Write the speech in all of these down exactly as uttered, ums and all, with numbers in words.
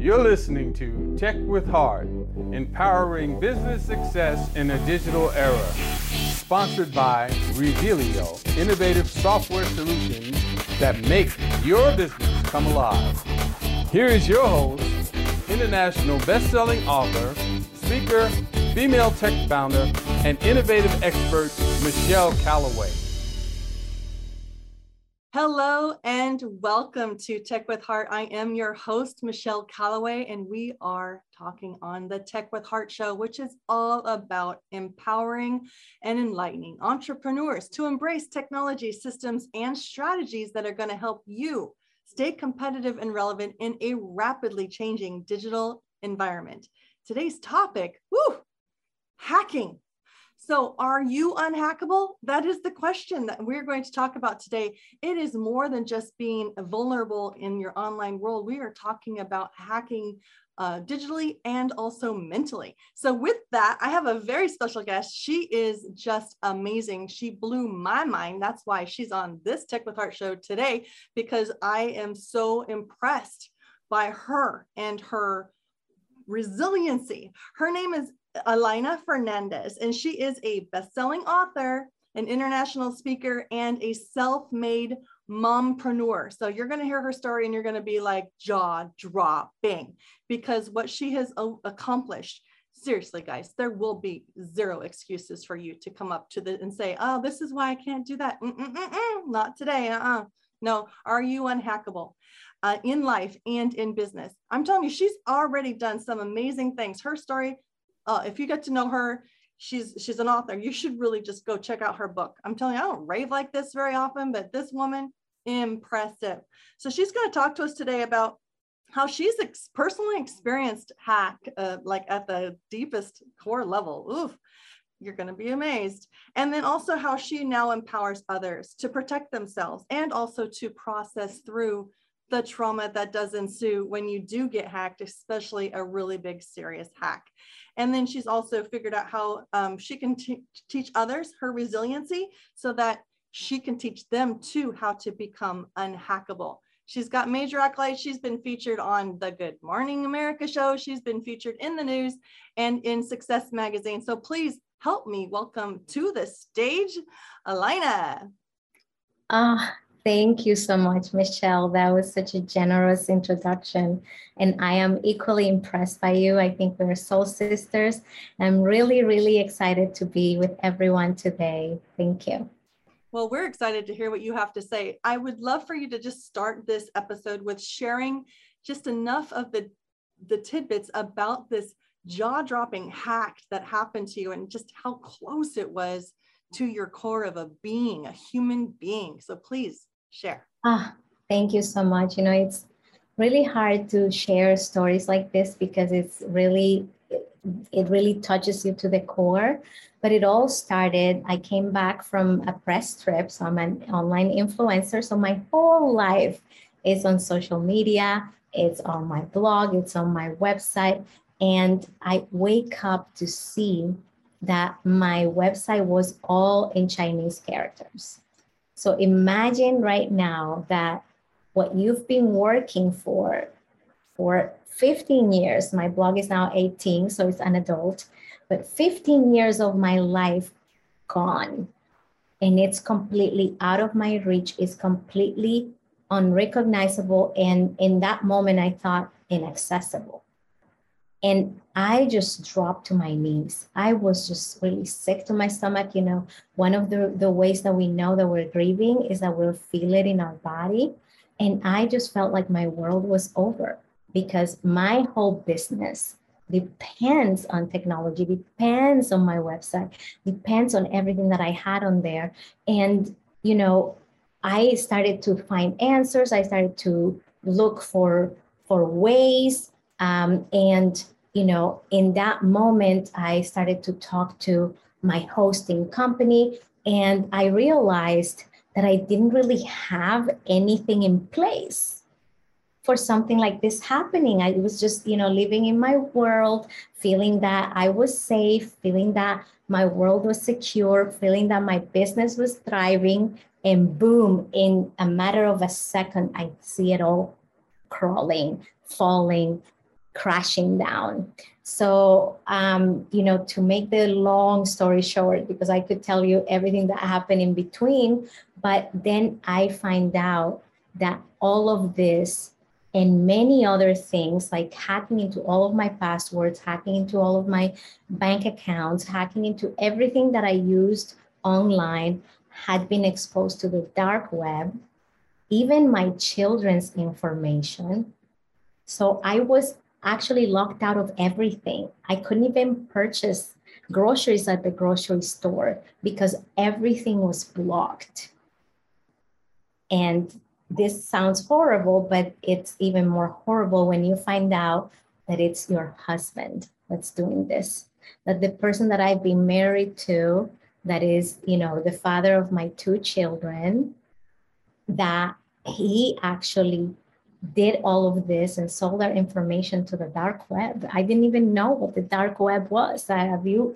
You're listening to Tech with Heart, empowering business success in a digital era. Sponsored by Revealio, innovative software solutions that make your business come alive. Here is your host, international best-selling author, speaker, female tech founder, and innovative expert, Michelle Callaway. Hello and welcome to Tech with Heart. I am your host, Michelle Callaway, and we are talking on the Tech with Heart show, which is all about empowering and enlightening entrepreneurs to embrace technology, systems, and strategies that are going to help you stay competitive and relevant in a rapidly changing digital environment. Today's topic, whew, hacking. So are you unhackable? That is the question that we're going to talk about today. It is more than just being vulnerable in your online world. We are talking about hacking uh, digitally and also mentally. So with that, I have a very special guest. She is just amazing. She blew my mind. That's why she's on this Tech with Heart show today, because I am so impressed by her and her resiliency. Her name is Elena Fernandez, and she is a best-selling author, an international speaker, and a self-made mompreneur. So you're going to hear her story and you're going to be like jaw dropping, because what she has accomplished, seriously, guys, there will be zero excuses for you to come up to the and say, oh, this is why I can't do that. Mm-mm-mm-mm. Not today. Uh-uh. No. Are you unhackable uh, in life and in business? I'm telling you, she's already done some amazing things. Her story, Uh, if you get to know her, she's she's an author. You should really just go check out her book. I'm telling you, I don't rave like this very often, but this woman, impressive. So she's going to talk to us today about how she's ex- personally experienced hack, uh, like at the deepest core level. Oof, you're going to be amazed. And then also how she now empowers others to protect themselves and also to process through the trauma that does ensue when you do get hacked, especially a really big, serious hack. And then she's also figured out how um, she can t- teach others her resiliency so that she can teach them too how to become unhackable. She's got major accolades. She's been featured on the Good Morning America show. She's been featured in the news and in Success Magazine. So please help me welcome to the stage, Elena. Ah. Uh. Thank you so much, Michelle. That was such a generous introduction. And I am equally impressed by you. I think we're soul sisters. I'm really, really excited to be with everyone today. Thank you. Well, we're excited to hear what you have to say. I would love for you to just start this episode with sharing just enough of the, the tidbits about this jaw-dropping hack that happened to you and just how close it was to your core of a being, a human being. So please share. Ah, thank you so much. You know, it's really hard to share stories like this because it's really, it really touches you to the core. But it all started, I came back from a press trip. So I'm an online influencer. So my whole life is on social media. It's on my blog. It's on my website. And I wake up to see that my website was all in Chinese characters. So imagine right now that what you've been working for for fifteen years, my blog is now eighteen, so it's an adult, but fifteen years of my life gone. And it's completely out of my reach, it's completely unrecognizable. And in that moment, I thought inaccessible. And I just dropped to my knees. I was just really sick to my stomach. You know, one of the, the ways that we know that we're grieving is that we'll feel it in our body. And I just felt like my world was over because my whole business depends on technology, depends on my website, depends on everything that I had on there. And, you know, I started to find answers. I started to look for, for ways. Um, and, you know, in that moment, I started to talk to my hosting company, and I realized that I didn't really have anything in place for something like this happening. I was just, you know, living in my world, feeling that I was safe, feeling that my world was secure, feeling that my business was thriving, and boom, in a matter of a second, I see it all crawling, falling, crashing down. So, um, you know, to make the long story short, because I could tell you everything that happened in between, but then I find out that all of this and many other things, like hacking into all of my passwords, hacking into all of my bank accounts, hacking into everything that I used online, had been exposed to the dark web, even my children's information. So I was actually locked out of everything. I couldn't even purchase groceries at the grocery store because everything was blocked. And this sounds horrible, but it's even more horrible when you find out that it's your husband that's doing this, that the person that I've been married to, that is, you know, the father of my two children, that he actually did all of this and sold our information to the dark web. I didn't even know what the dark web was. Have you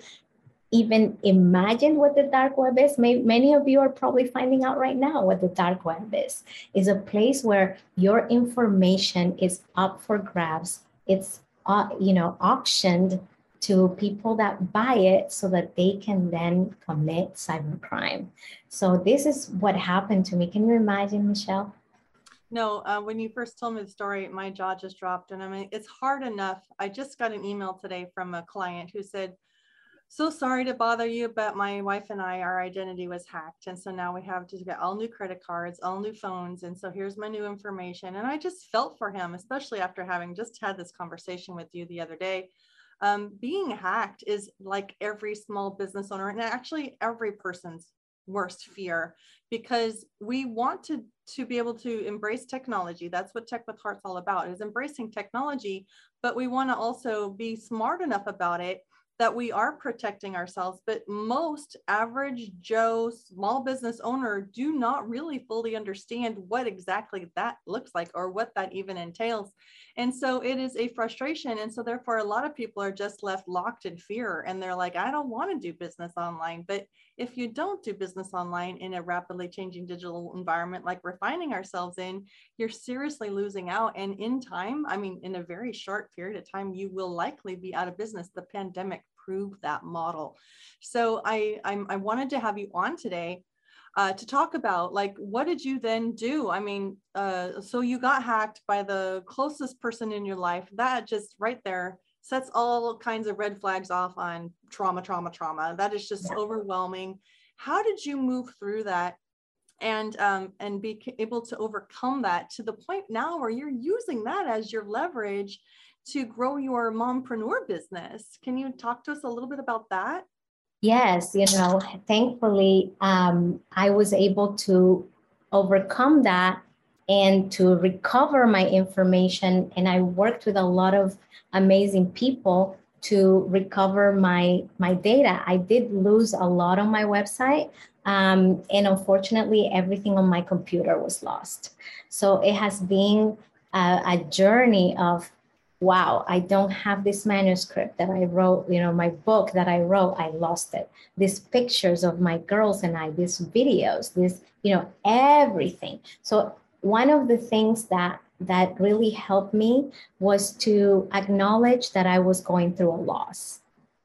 even imagined what the dark web is? Maybe many of you are probably finding out right now what the dark web is. It's a place where your information is up for grabs. It's uh, you know, auctioned to people that buy it so that they can then commit cybercrime. So this is what happened to me. Can you imagine, Michelle? No, uh, when you first told me the story, my jaw just dropped. And I mean, it's hard enough. I just got an email today from a client who said, so sorry to bother you, but my wife and I, our identity was hacked. And so now we have to get all new credit cards, all new phones. And so here's my new information. And I just felt for him, especially after having just had this conversation with you the other day. Um, being hacked is like every small business owner, and actually every person's worst fear, because we want to, to be able to embrace technology. That's what Tech with Heart's all about, is embracing technology, but we want to also be smart enough about it that we are protecting ourselves. But most average Joe small business owner do not really fully understand what exactly that looks like or what that even entails. And so it is a frustration. And so therefore, a lot of people are just left locked in fear. And they're like, I don't want to do business online. But if you don't do business online in a rapidly changing digital environment like we're finding ourselves in, you're seriously losing out. And in time, I mean, in a very short period of time, you will likely be out of business. The pandemic proved that model. So I, I'm, I wanted to have you on today uh, to talk about, like, what did you then do? I mean, uh, so you got hacked by the closest person in your life. That just right there sets all kinds of red flags off on trauma, trauma, trauma. That is just Yeah. overwhelming. How did you move through that and um, and be able to overcome that to the point now where you're using that as your leverage to grow your mompreneur business? Can you talk to us a little bit about that? Yes, you know, thankfully, um, I was able to overcome that and to recover my information. And I worked with a lot of amazing people to recover my, my data. I did lose a lot on my website. Um, and unfortunately, everything on my computer was lost. So it has been a, a journey of, wow, I don't have this manuscript that I wrote, you know, my book that I wrote, I lost it. These pictures of my girls and I, these videos, this, you know, everything. So one of the things that that really helped me was to acknowledge that I was going through a loss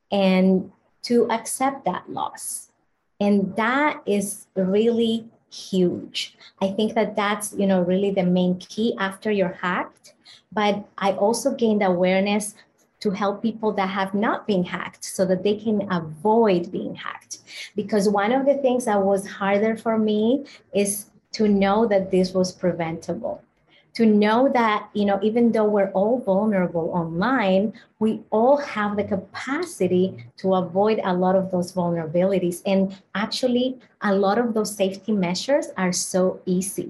and to accept that loss. And that is really huge. I think that that's, you know, really the main key after you're hacked. But I also gained awareness to help people that have not been hacked so that they can avoid being hacked. Because one of the things that was harder for me is to know that this was preventable. To know that, you know, even though we're all vulnerable online, we all have the capacity to avoid a lot of those vulnerabilities. And actually, a lot of those safety measures are so easy.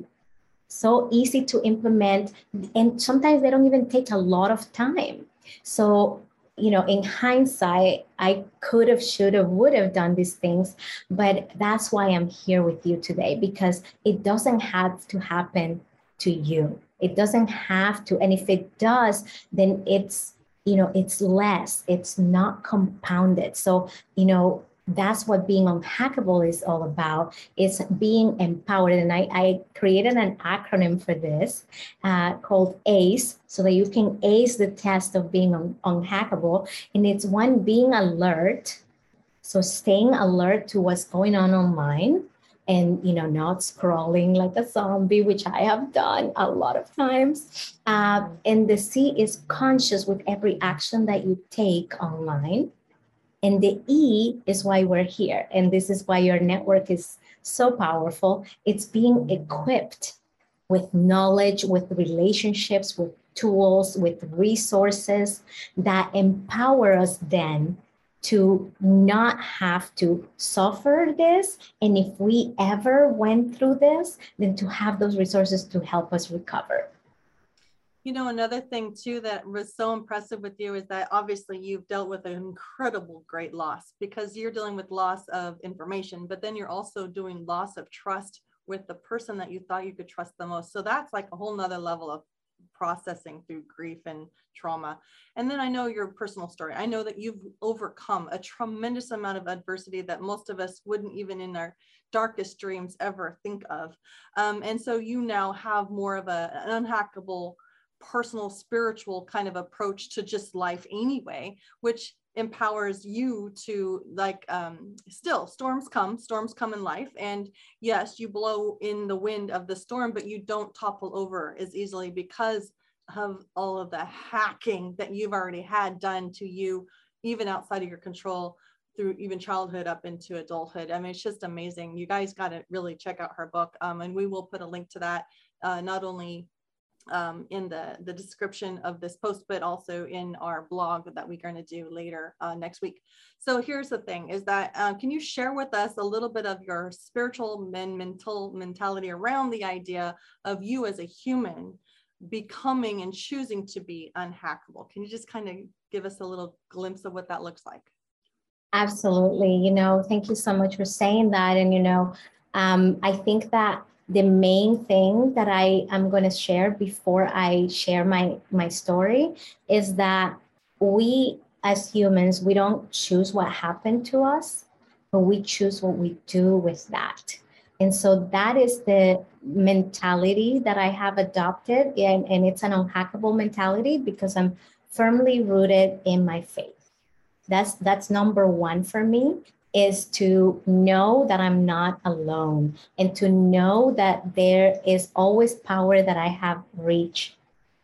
So easy to implement, and sometimes they don't even take a lot of time. So, you know, in hindsight, I could have, should have, would have done these things, but that's why I'm here with you today, because it doesn't have to happen to you. It doesn't have to, and if it does, then it's, you know, it's less, it's not compounded. So, you know, that's what being unhackable is all about. It's being empowered. And I, I created an acronym for this uh, called ACE, so that you can ace the test of being un- unhackable. And it's one, being alert. So staying alert to what's going on online, and, you know, not scrolling like a zombie, which I have done a lot of times. Uh, and the C is conscious with every action that you take online. And the E is why we're here. And this is why your network is so powerful. It's being equipped with knowledge, with relationships, with tools, with resources that empower us then to not have to suffer this. And if we ever went through this, then to have those resources to help us recover. You know, another thing too that was so impressive with you is that obviously you've dealt with an incredible great loss, because you're dealing with loss of information, but then you're also doing loss of trust with the person that you thought you could trust the most. So that's like a whole nother level of processing through grief and trauma. And then I know your personal story. I know that you've overcome a tremendous amount of adversity that most of us wouldn't even in our darkest dreams ever think of. Um, and so you now have more of a, an unhackable personal spiritual kind of approach to just life anyway, which empowers you to like um still storms come storms come in life, and yes, you blow in the wind of the storm, but you don't topple over as easily because of all of the hacking that you've already had done to you, even outside of your control, through even childhood up into adulthood. I mean, it's just amazing. You guys got to really check out her book, um and we will put a link to that uh not only um, in the, the description of this post, but also in our blog that we're going to do later uh, next week. So here's the thing is that, uh, can you share with us a little bit of your spiritual and mental mentality around the idea of you as a human becoming and choosing to be unhackable? Can you just kind of give us a little glimpse of what that looks like? Absolutely. You know, thank you so much for saying that. And, you know, um, I think that the main thing that I am going to share before I share my, my story is that we as humans, we don't choose what happened to us, but we choose what we do with that. And so that is the mentality that I have adopted. And, and it's an unhackable mentality because I'm firmly rooted in my faith. That's, that's number one for me, is to know that I'm not alone, and to know that there is always power that I have reach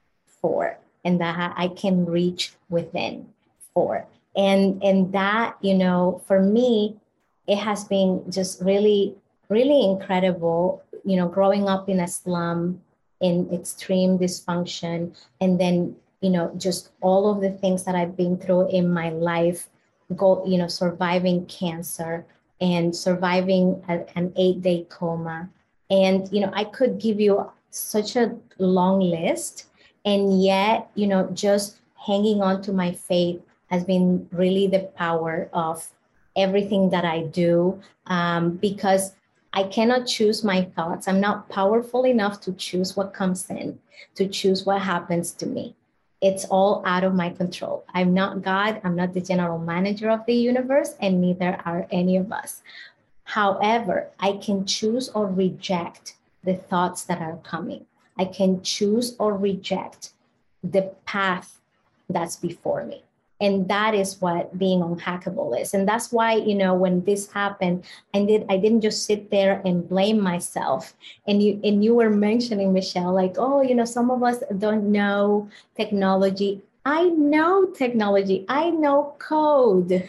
for, and that I can reach within for. And, and that, you know, for me, it has been just really, really incredible, you know, growing up in a slum in extreme dysfunction, and then, you know, just all of the things that I've been through in my life, go, you know, surviving cancer and surviving a, an eight-day coma. And, you know, I could give you such a long list, and yet, you know, just hanging on to my faith has been really the power of everything that I do, um, because I cannot choose my thoughts. I'm not powerful enough to choose what comes in, to choose what happens to me. It's all out of my control. I'm not God. I'm not the general manager of the universe, and neither are any of us. However, I can choose or reject the thoughts that are coming. I can choose or reject the path that's before me. And that is what being unhackable is. And that's why, you know, when this happened, I did I didn't just sit there and blame myself. And you and you were mentioning, Michelle, like, oh, you know, some of us don't know technology. I know technology. I know code.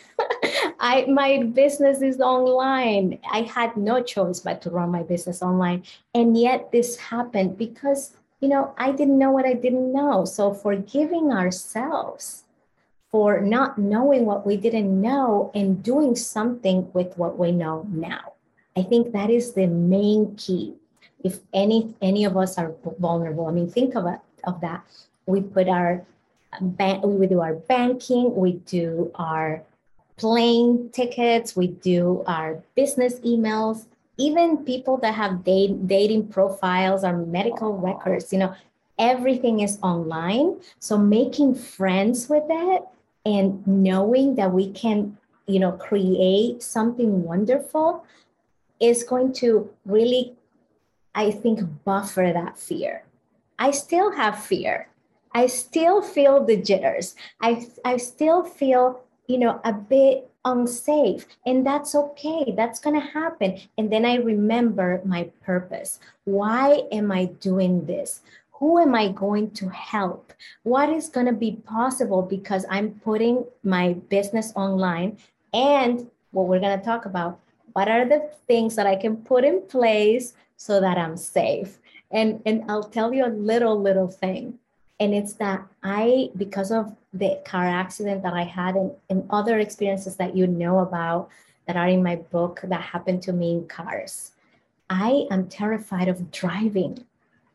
I my business is online. I had no choice but to run my business online. And yet this happened because, you know, I didn't know what I didn't know. So forgiving ourselves for not knowing what we didn't know and doing something with what we know now. I think that is the main key. If any any of us are vulnerable, I mean, think of it, of that. We put our bank, we do our banking, we do our plane tickets, we do our business emails, even people that have date, dating profiles, our medical records, you know, everything is online. So making friends with it, and knowing that we can you know, create something wonderful is going to really, I think, buffer that fear. I still have fear. I still feel the jitters. I, I still feel, you know, a bit unsafe, and that's okay. That's going to happen. And then I remember my purpose. Why am I doing this? Who am I going to help? What is going to be possible because I'm putting my business online? And what we're going to talk about, what are the things that I can put in place so that I'm safe? And, and I'll tell you a little, little thing. And it's that I, because of the car accident that I had and, and other experiences that you know about that are in my book that happened to me in cars, I am terrified of driving.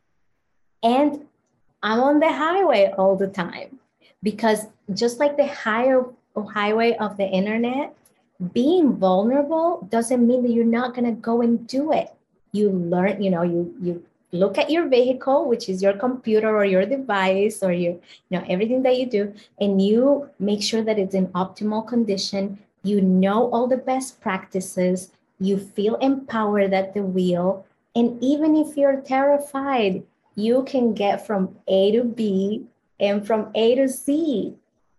And I'm on the highway all the time because just like the higher highway of the internet, being vulnerable doesn't mean that you're not going to go and do it. You learn, you know, you, you look at your vehicle, which is your computer or your device or your, you know, everything that you do, and you make sure that it's in optimal condition. You know all the best practices. You feel empowered at the wheel. And even if you're terrified, you can get from A to B and from A to Z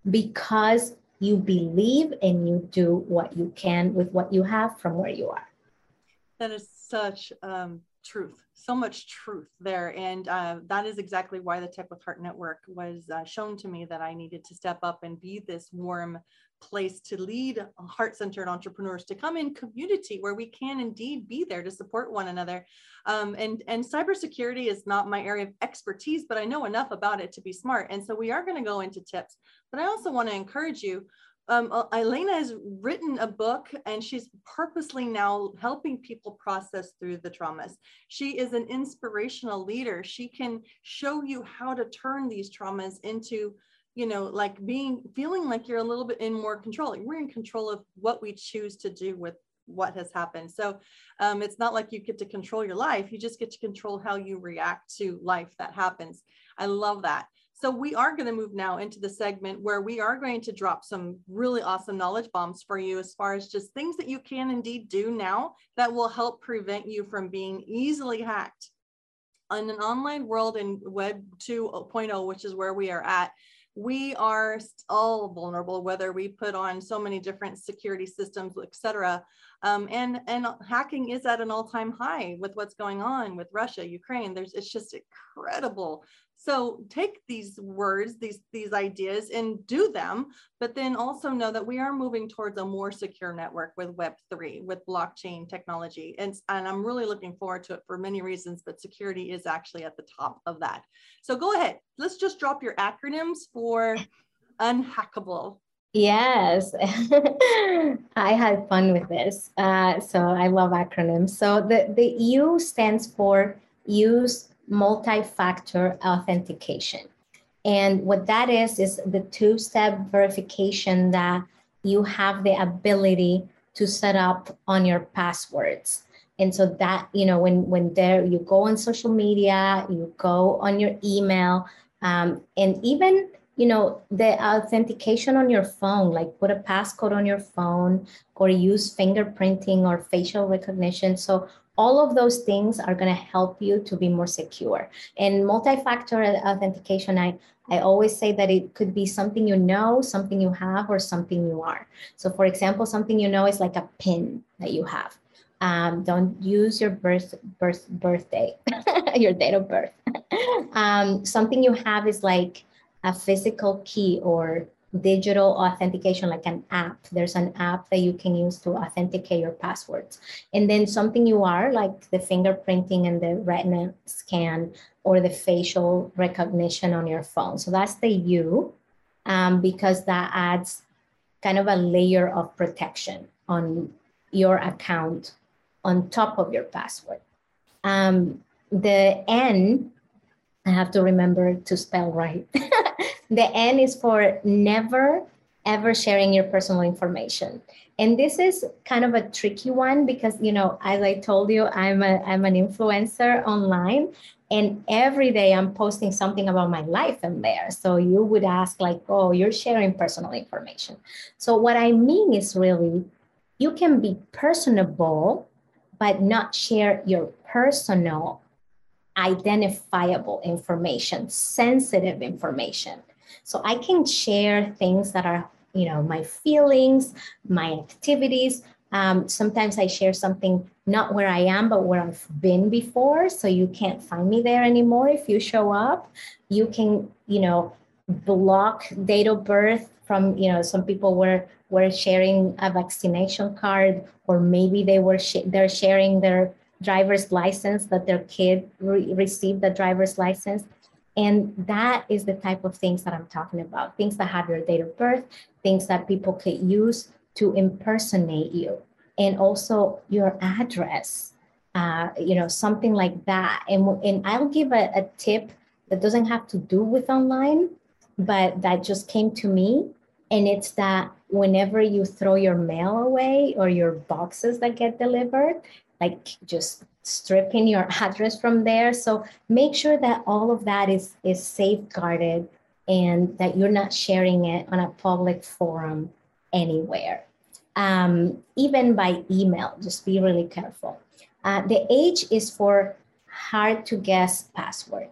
because you believe and you do what you can with what you have from where you are. That is such um, truth, so much truth there. And uh, that is exactly why the Tech with Heart Network was uh, shown to me that I needed to step up and be this warm place to lead heart-centered entrepreneurs to come in community where we can indeed be there to support one another. Um, and, and cybersecurity is not my area of expertise, but I know enough about it to be smart. And so we are going to go into tips, but I also want to encourage you. Um, Elena has written a book and she's purposely now helping people process through the traumas. She is an inspirational leader. She can show you how to turn these traumas into, you know, like being, feeling like you're a little bit in more control. We're in control of what we choose to do with what has happened. So um, it's not like you get to control your life. You just get to control how you react to life that happens. I love that. So we are going to move now into the segment where we are going to drop some really awesome knowledge bombs for you as far as just things that you can indeed do now that will help prevent you from being easily hacked. In an online world in Web two point oh, which is where we are at, we are all vulnerable, whether we put on so many different security systems, et cetera. Um, and, and hacking is at an all-time high with what's going on with Russia, Ukraine. There's, it's just incredible. So take these words, these, these ideas and do them, but then also know that we are moving towards a more secure network with Web three, with blockchain technology. And, and I'm really looking forward to it for many reasons, but security is actually at the top of that. So go ahead, let's just drop your acronyms for unhackable. Yes, I had fun with this. Uh, so I love acronyms. So the, the U stands for use multi-factor authentication. And what that is, is the two-step verification that you have the ability to set up on your passwords. And so that, you know, when, when there, you go on social media, you go on your email, um, and even, you know, the authentication on your phone, like put a passcode on your phone or use fingerprinting or facial recognition. So all of those things are going to help you to be more secure. And multi-factor authentication, I, I always say that it could be something you know, something you have, or something you are. So for example, something you know is like a PIN that you have. Um, don't use your birth, birth birthday, your date of birth. um, something you have is like a physical key or digital authentication, like an app. There's an app that you can use to authenticate your passwords. And then something you are, like the fingerprinting and the retina scan or the facial recognition on your phone. So that's the U, um, because that adds kind of a layer of protection on your account on top of your password. Um, the N, I have to remember to spell right. The N is for never, ever sharing your personal information. And this is kind of a tricky one because, you know, as I told you, I'm, a, I'm an influencer online. And every day I'm posting something about my life in there. So you would ask like, oh, you're sharing personal information. So what I mean is really, you can be personable, but not share your personal identifiable information, sensitive information. So I can share things that are, you know, my feelings, my activities. Um, sometimes I share something not where I am, but where I've been before. So you can't find me there anymore. If you show up, you can, you know, block date of birth from, you know, some people were were sharing a vaccination card, or maybe they were sh- they're sharing their driver's license, that their kid re- received the driver's license. And that is the type of things that I'm talking about, things that have your date of birth, things that people could use to impersonate you, and also your address, uh, you know, something like that. And, and I'll give a, a tip that doesn't have to do with online, but that just came to me. And it's that whenever you throw your mail away or your boxes that get delivered, like just stripping your address from there. So make sure that all of that is, is safeguarded and that you're not sharing it on a public forum anywhere. Um, even by email, just be really careful. Uh, the H is for hard to guess password.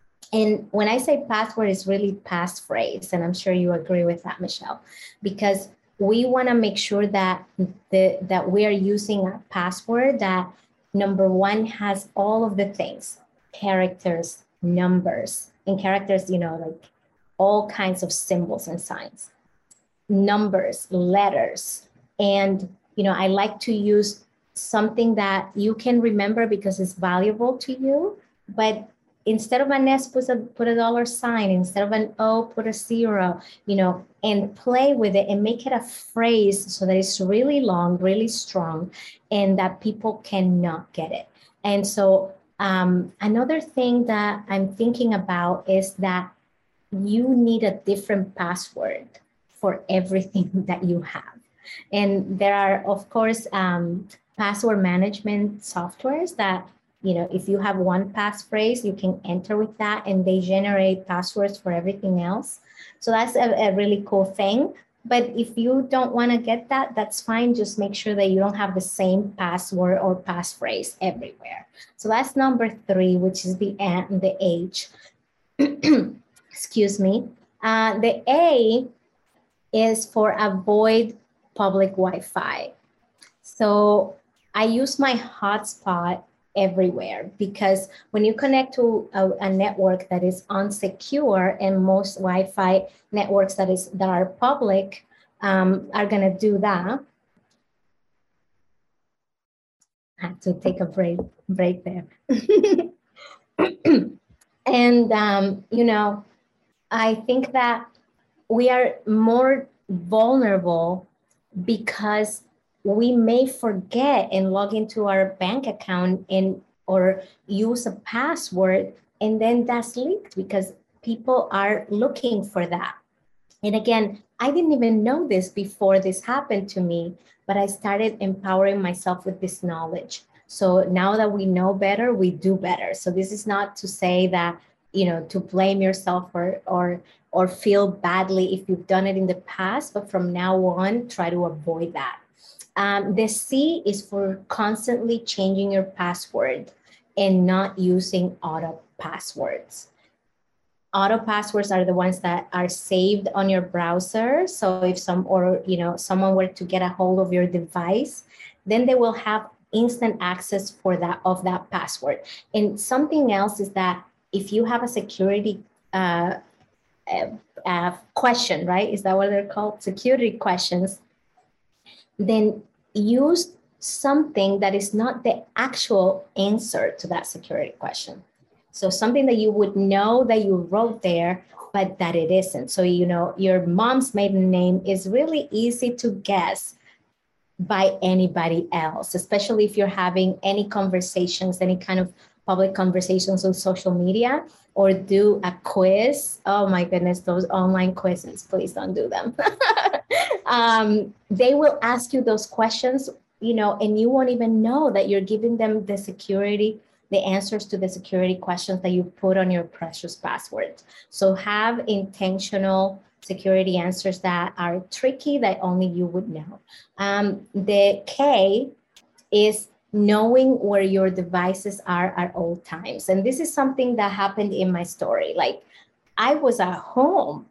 And when I say password, it's really passphrase. And I'm sure you agree with that, Michelle, because we want to make sure that the that we are using a password that, number one, has all of the things, characters, numbers, and characters, you know, like all kinds of symbols and signs, numbers, letters. And, you know, I like to use something that you can remember because it's valuable to you, but instead of an S, put a, put a dollar sign. Instead of an O, put a zero, you know, and play with it and make it a phrase so that it's really long, really strong, and that people cannot get it. And so um, another thing that I'm thinking about is that you need a different password for everything that you have. And there are, of course, um, password management softwares that, you know, if you have one passphrase, you can enter with that and they generate passwords for everything else. So that's a, a really cool thing. But if you don't want to get that, that's fine. Just make sure that you don't have the same password or passphrase everywhere. So that's number three, which is the N, the H. Excuse me. Uh, the A is for avoid public Wi-Fi. So I use my hotspot everywhere, because when you connect to a, a network that is unsecure, and most Wi-Fi networks that is that are public um, are going to do that. I have to take a break break there. And um, you know, I think that we are more vulnerable because we may forget and log into our bank account and or use a password, and then that's leaked because people are looking for that. And again, I didn't even know this before this happened to me, but I started empowering myself with this knowledge. So now that we know better, we do better. So this is not to say that, you know, to blame yourself or or or feel badly if you've done it in the past, but from now on, try to avoid that. Um, the C is for constantly changing your password and not using auto passwords. Auto passwords are the ones that are saved on your browser. So if some or you know someone were to get a hold of your device, then they will have instant access for that of that password. And something else is that if you have a security uh, uh, uh, question, right? Is that what they're called? Security questions. Then use something that is not the actual answer to that security question. So something that you would know that you wrote there, but that it isn't. So, you know, your mom's maiden name is really easy to guess by anybody else, especially if you're having any conversations, any kind of public conversations on social media, or do a quiz. Oh my goodness, those online quizzes, please don't do them. um, they will ask you those questions, you know, and you won't even know that you're giving them the security the answers to the security questions that you put on your precious password. So have intentional security answers that are tricky that only you would know. Um, the K is knowing where your devices are at all times. And this is something that happened in my story. Like, I was at home.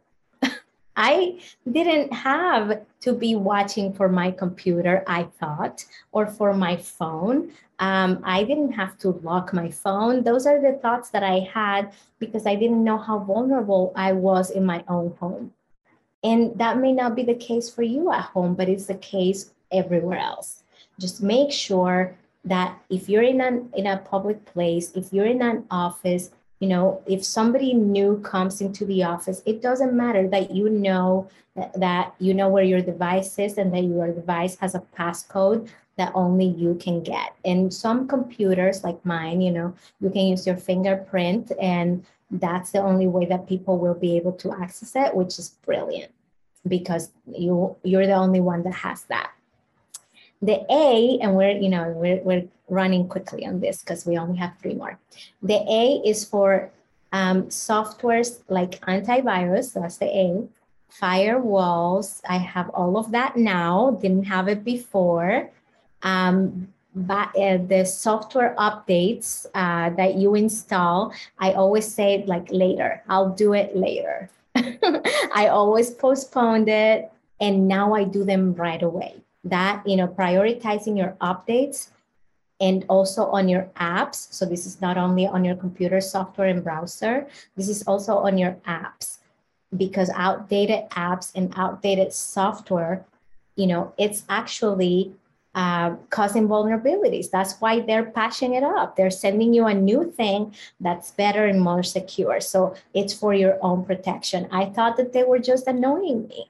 I didn't have to be watching for my computer, I thought, or for my phone. Um, I didn't have to lock my phone. Those are the thoughts that I had because I didn't know how vulnerable I was in my own home. And that may not be the case for you at home, but it's the case everywhere else. Just make sure that if you're in an in a public place, if you're in an office, you know, if somebody new comes into the office, it doesn't matter that you know that, that you know where your device is and that your device has a passcode that only you can get. And some computers like mine, you know, you can use your fingerprint, and that's the only way that people will be able to access it, which is brilliant because you you're the only one that has that. The A, and we're, you know, we're, we're running quickly on this because we only have three more. The A is for um, softwares like antivirus, that's the A. Firewalls, I have all of that now, didn't have it before. Um, but uh, the software updates uh, that you install, I always say like later, I'll do it later. I always postponed it, and now I do them right away. That, you know, prioritizing your updates and also on your apps. So this is not only on your computer, software, and browser. This is also on your apps, because outdated apps and outdated software, you know, it's actually uh, causing vulnerabilities. That's why they're patching it up. They're sending you a new thing that's better and more secure. So it's for your own protection. I thought that they were just annoying me.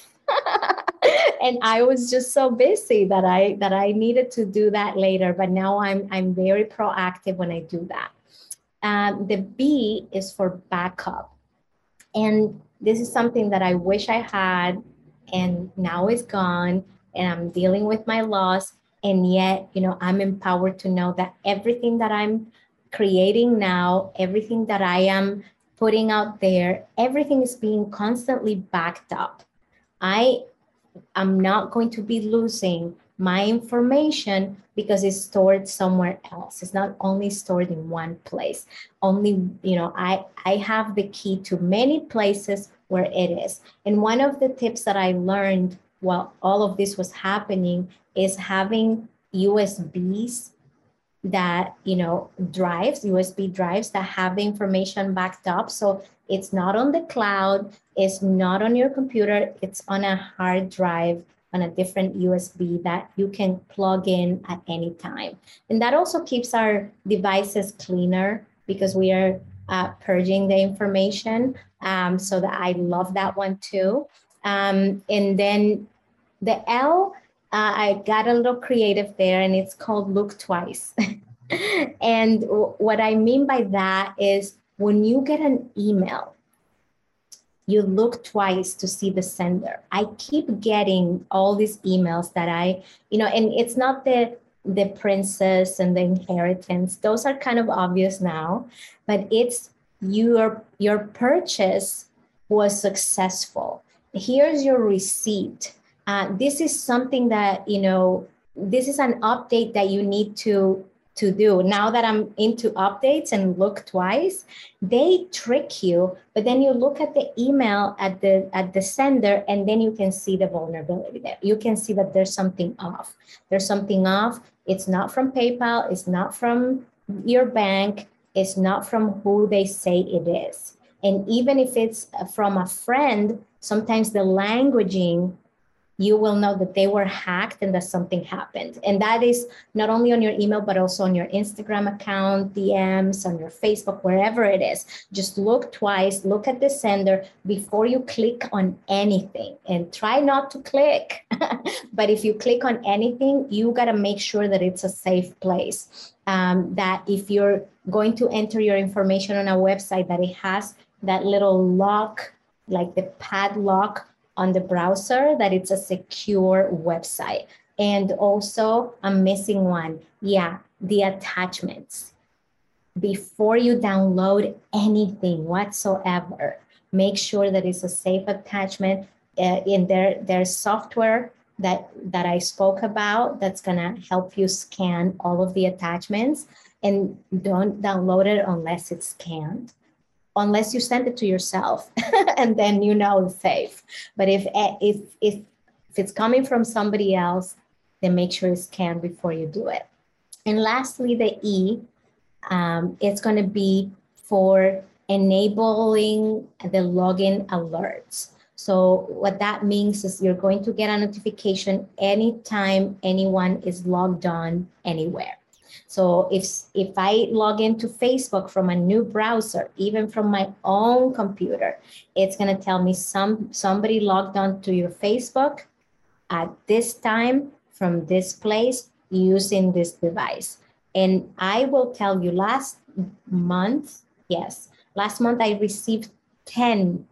And I was just so busy that I that I needed to do that later. But now I'm I'm very proactive when I do that. Um, the B is for backup. And this is something that I wish I had, and now it's gone, and I'm dealing with my loss. And yet, you know, I'm empowered to know that everything that I'm creating now, everything that I am putting out there, everything is being constantly backed up. I am not going to be losing my information because it's stored somewhere else. It's not only stored in one place. Only, you know, I, I have the key to many places where it is. And one of the tips that I learned while all of this was happening is having U S Bs that, you know, drives, U S B drives that have the information backed up. So it's not on the cloud, it's not on your computer, it's on a hard drive, on a different U S B that you can plug in at any time. And that also keeps our devices cleaner because we are uh, purging the information. Um, so that I love that one too. Um, and then the L, uh, I got a little creative there, and it's called Look Twice. And w- what I mean by that is when you get an email, you look twice to see the sender. I keep getting all these emails that I, you know, and it's not the the princess and the inheritance. Those are kind of obvious now, but it's your your purchase was successful. Here's your receipt. Uh, this is something that, you know, this is an update that you need to to do. Now that I'm into updates and look twice, they trick you, but then you look at the email at the at the sender, and then you can see the vulnerability there. You can see that there's something off. There's something off. It's not from PayPal. It's not from your bank. It's not from who they say it is. And even if it's from a friend, sometimes the languaging, you will know that they were hacked and that something happened. And that is not only on your email, but also on your Instagram account, D Ms, on your Facebook, wherever it is. Just look twice, look at the sender before you click on anything, and try not to click. But if you click on anything, you got to make sure that it's a safe place. Um, that if you're going to enter your information on a website, that it has that little lock, like the padlock on the browser, that it's a secure website. And also, I'm missing one. Yeah, the attachments. before you download anything whatsoever, make sure that it's a safe attachment. Uh, in their, their software that, that I spoke about, that's gonna help you scan all of the attachments, and don't download it unless it's scanned, unless you send it to yourself and then you know it's safe. But if, if, if, if it's coming from somebody else, then make sure it's scanned before you do it. And lastly, the E, um, it's going to be for enabling the login alerts. So what that means is you're going to get a notification anytime anyone is logged on anywhere. So if, if I log into Facebook from a new browser, even from my own computer, it's going to tell me some, somebody logged on to your Facebook at this time from this place using this device. And I will tell you, last month, yes, last month I received ten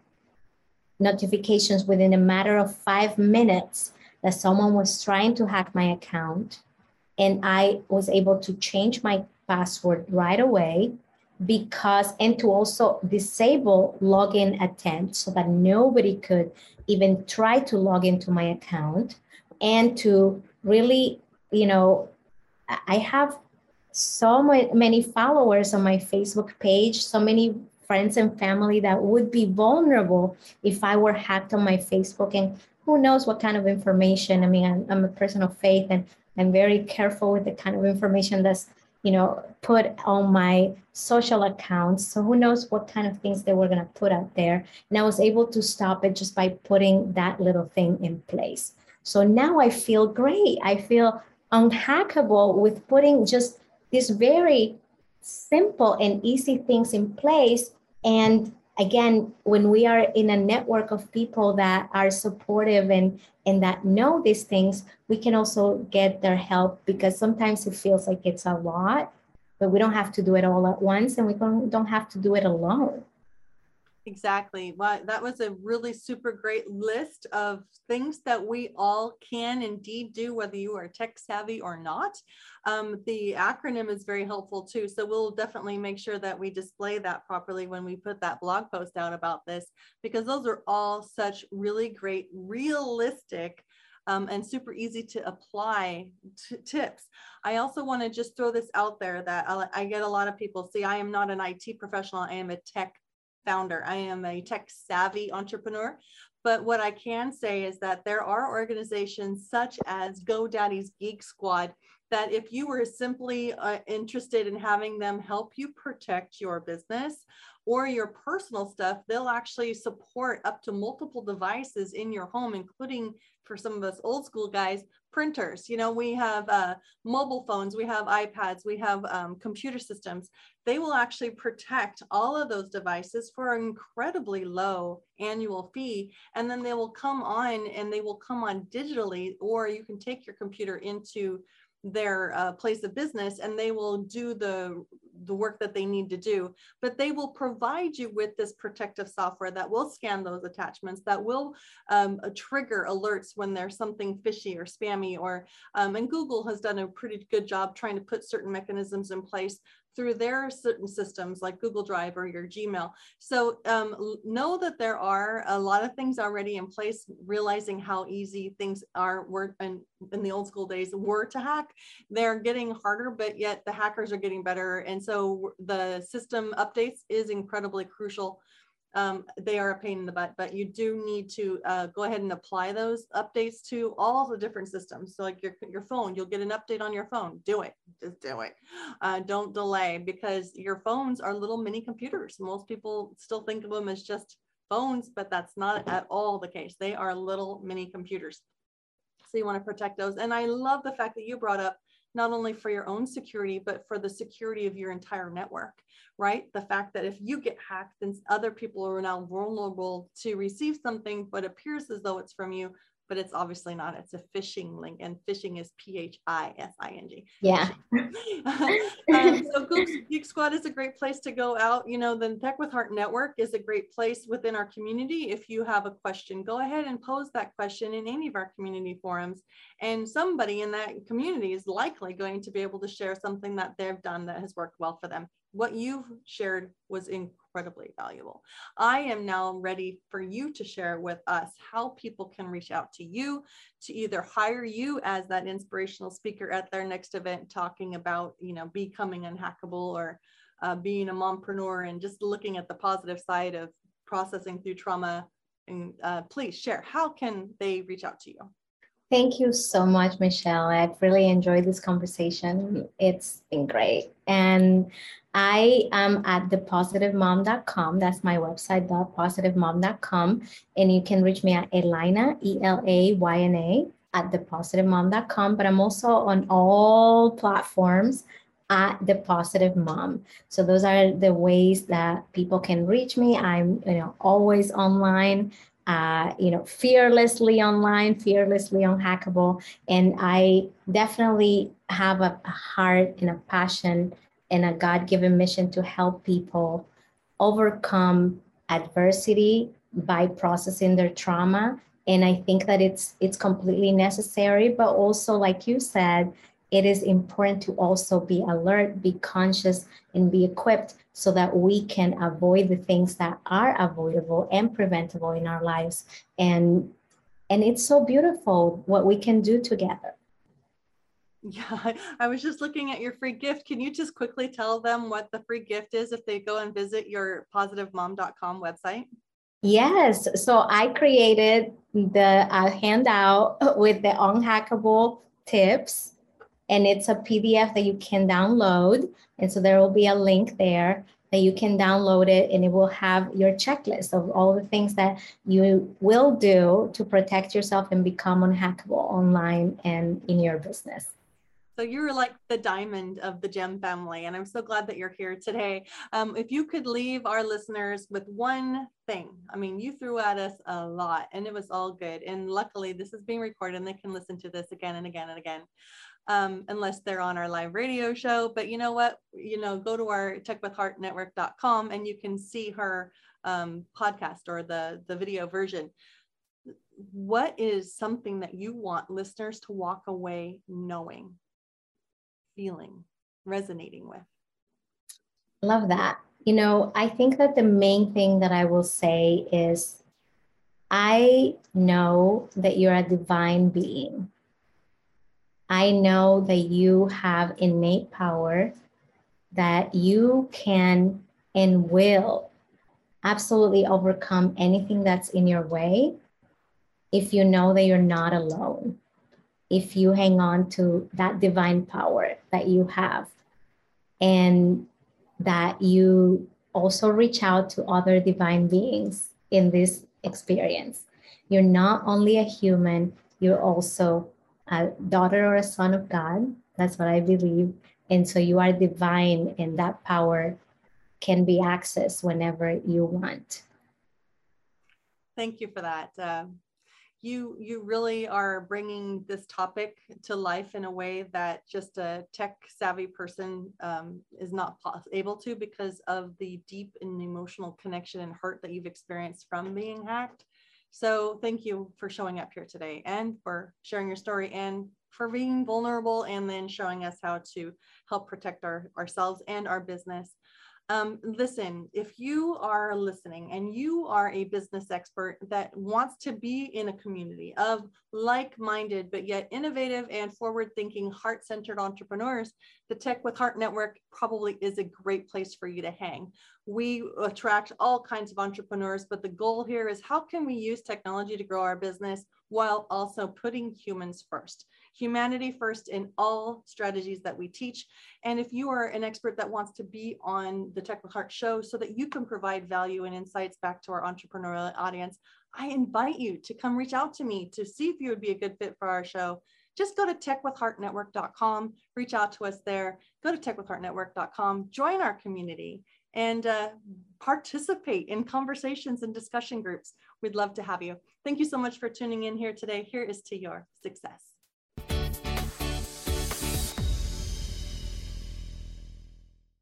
notifications within a matter of five minutes that someone was trying to hack my account. And I was able to change my password right away, because, and to also disable login attempts so that nobody could even try to log into my account, and to really, you know, I have so many followers on my Facebook page, so many friends and family that would be vulnerable if I were hacked on my Facebook. And who knows what kind of information. I mean, I'm, I'm a person of faith, and I'm very careful with the kind of information that's, you know, put on my social accounts. So who knows what kind of things they were going to put out there. And I was able to stop it just by putting that little thing in place. So now I feel great. I feel unhackable with putting just these very simple and easy things in place. And again, when we are in a network of people that are supportive and, and that know these things, we can also get their help, because sometimes it feels like it's a lot, but we don't have to do it all at once, and we don't, don't have to do it alone. Exactly. Well, that was a really super great list of things that we all can indeed do, whether you are tech savvy or not. Um, the acronym is very helpful too. So we'll definitely make sure that we display that properly when we put that blog post out about this, because those are all such really great, realistic, Um, and super easy to apply tips. I also want to just throw this out there that I, I get a lot of people, see, I am not an I T professional. I am a tech founder. I am a tech savvy entrepreneur. But what I can say is that there are organizations such as GoDaddy's Geek Squad that if you were simply uh, interested in having them help you protect your business or your personal stuff, they'll actually support up to multiple devices in your home, including, for some of us old school guys, printers. You know, we have uh, mobile phones, we have iPads, we have um, computer systems. They will actually protect all of those devices for an incredibly low annual fee. And then they will come on and they will come on digitally, or you can take your computer into their uh, place of business and they will do the the work that they need to do, but they will provide you with this protective software that will scan those attachments, that will um, trigger alerts when there's something fishy or spammy, or um, and Google has done a pretty good job trying to put certain mechanisms in place through their certain systems like Google Drive or your Gmail. So um, know that there are a lot of things already in place, realizing how easy things are were in, in the old school days were to hack. They're getting harder, but yet the hackers are getting better. And so the system updates is incredibly crucial. Um, they are a pain in the butt, but you do need to uh, go ahead and apply those updates to all the different systems. So like your, your phone, you'll get an update on your phone. Do it, just do it. Uh, don't delay, because your phones are little mini computers. Most people still think of them as just phones, but that's not at all the case. They are little mini computers. So you want to protect those. And I love the fact that you brought up not only for your own security, but for the security of your entire network, right? The fact that if you get hacked, then other people are now vulnerable to receive something, but appears as though it's from you, but it's obviously not. It's a phishing link, and phishing is P H I S I N G. Yeah. um, so Geek Squad is a great place to go out. You know, the Tech with Heart Network is a great place within our community. If you have a question, go ahead and pose that question in any of our community forums. And somebody in that community is likely going to be able to share something that they've done that has worked well for them. what you've shared was incredibly valuable. I am now ready for you to share with us how people can reach out to you to either hire you as that inspirational speaker at their next event, talking about, you know, becoming unhackable, or uh, being a mompreneur and just looking at the positive side of processing through trauma. And uh, please share, how can they reach out to you? Thank you so much, Michelle. I've really enjoyed this conversation. It's been great. And I am at the positive mom dot com. That's my website, the positive mom dot com. And you can reach me at Elaina, E L A Y N A, at the positive mom dot com. But I'm also on all platforms at The Positive Mom. So those are the ways that people can reach me. I'm, you know, always online. Uh, you know, fearlessly online, fearlessly unhackable. And I definitely have a, a heart and a passion and a God-given mission to help people overcome adversity by processing their trauma. And I think that it's it's completely necessary, but also, like you said, it is important to also be alert, be conscious, and be equipped so that we can avoid the things that are avoidable and preventable in our lives. And, and it's so beautiful what we can do together. Yeah, I was just looking at your free gift. Can you just quickly tell them what the free gift is if they go and visit your positive mom dot com website? Yes, so I created the uh, handout with the unhackable tips. And it's a P D F that you can download. And so there will be a link there that you can download it, and it will have your checklist of all the things that you will do to protect yourself and become unhackable online and in your business. So you're like the diamond of the Gem family, and I'm so glad that you're here today. Um, if you could leave our listeners with one thing, I mean, you threw at us a lot and it was all good. And luckily this is being recorded and they can listen to this again and again and again. Um, unless they're on our live radio show. But you know what, you know, go to our tech with heart network dot com and you can see her um, podcast or the, the video version. What is something that you want listeners to walk away knowing, feeling, resonating with? Love that. You know, I think that the main thing that I will say is, I know that you're a divine being. I know that you have innate power, that you can and will absolutely overcome anything that's in your way if you know that you're not alone, if you hang on to that divine power that you have, and that you also reach out to other divine beings in this experience. You're not only a human, you're also a daughter or a son of God. That's what I believe. And so you are divine, and that power can be accessed whenever you want. Thank you for that. Uh, you, you really are bringing this topic to life in a way that just a tech savvy person um, is not able to, because of the deep and emotional connection and hurt that you've experienced from being hacked. So thank you for showing up here today and for sharing your story and for being vulnerable and then showing us how to help protect our, ourselves and our business. Um, listen, if you are listening and you are a business expert that wants to be in a community of like-minded, but yet innovative and forward-thinking, heart-centered entrepreneurs, the Tech with Heart Network probably is a great place for you to hang. We attract all kinds of entrepreneurs, but the goal here is, how can we use technology to grow our business while also putting humans first? Humanity first in all strategies that we teach. And if you are an expert that wants to be on the Tech with Heart show so that you can provide value and insights back to our entrepreneurial audience, I invite you to come reach out to me to see if you would be a good fit for our show. Just go to tech with heart network dot com, reach out to us there, go to tech with heart network dot com, join our community, and uh, participate in conversations and discussion groups. We'd love to have you. Thank you so much for tuning in here today. Here is to your success.